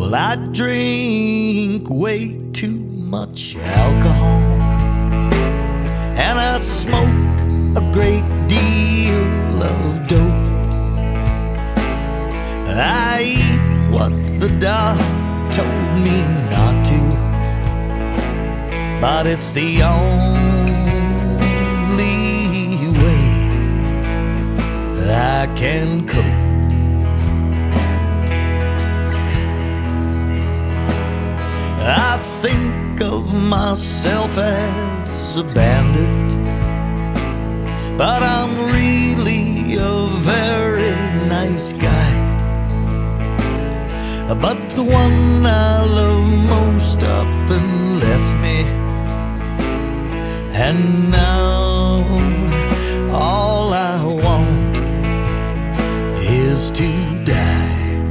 Well, I drink way too much alcohol, and I smoke a great deal of dope. I eat what the doc told me not to, but it's the only way that I can cope. I think of myself as a bandit, but I'm really a very nice guy. But the one I love most up and left me, and now all I want is to die.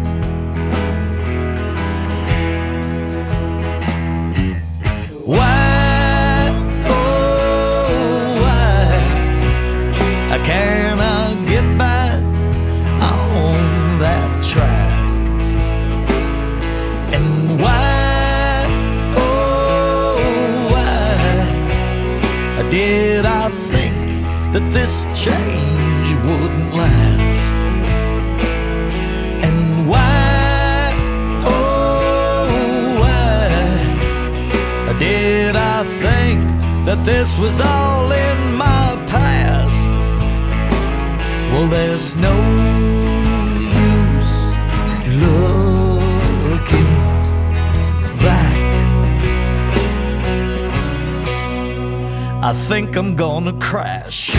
Why, oh why can I get back on that track? And why, oh why did I think that this change wouldn't last? And why, oh why did I think that this was all in my past? Well, there's no use looking back. I think I'm gonna crash.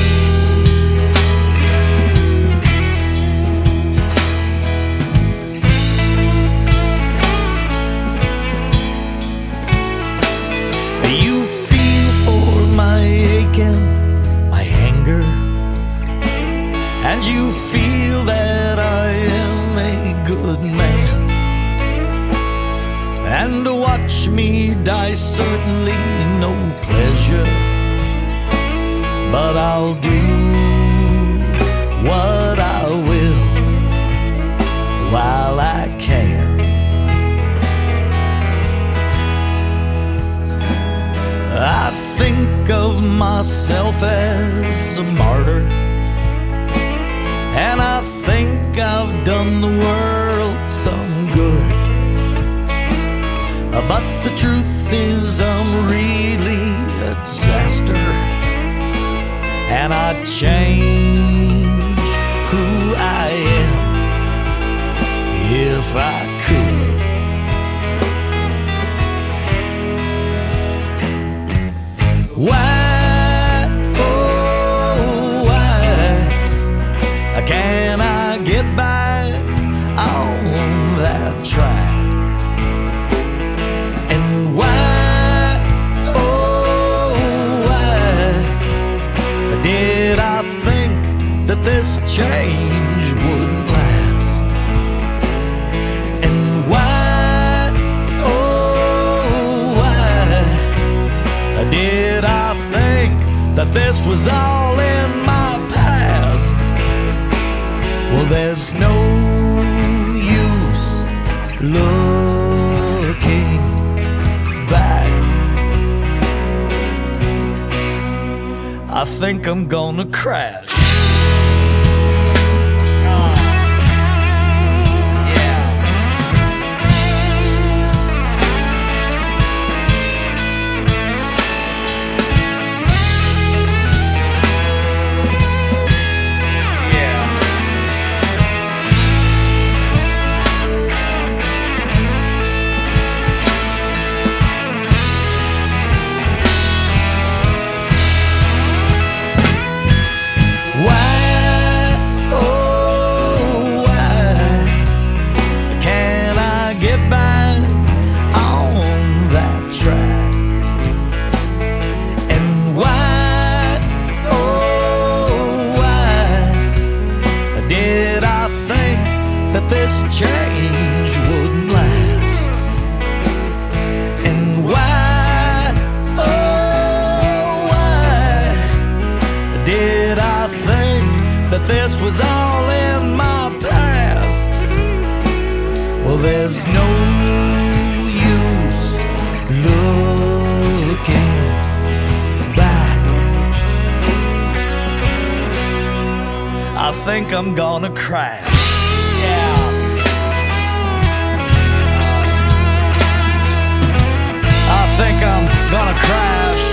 You feel for my aching, my anger, and you feel that I am a good man. And to watch me die, certainly no pleasure, but I'll do what I will while I can. I think of myself as a martyr, and I think I've done the world some good. But the truth is I'm really a disaster, and I'd change who I am if I could. Why, oh why can I get back on that track? And why, oh why did I think that this change wouldn't last? And why, oh why did I think that this was all in my past? Well, there's no use looking back. I think I'm gonna crash. This change wouldn't last. And why, oh why did I think that this was all in my past? Well, there's no I think I'm gonna crash. I think I'm gonna crash.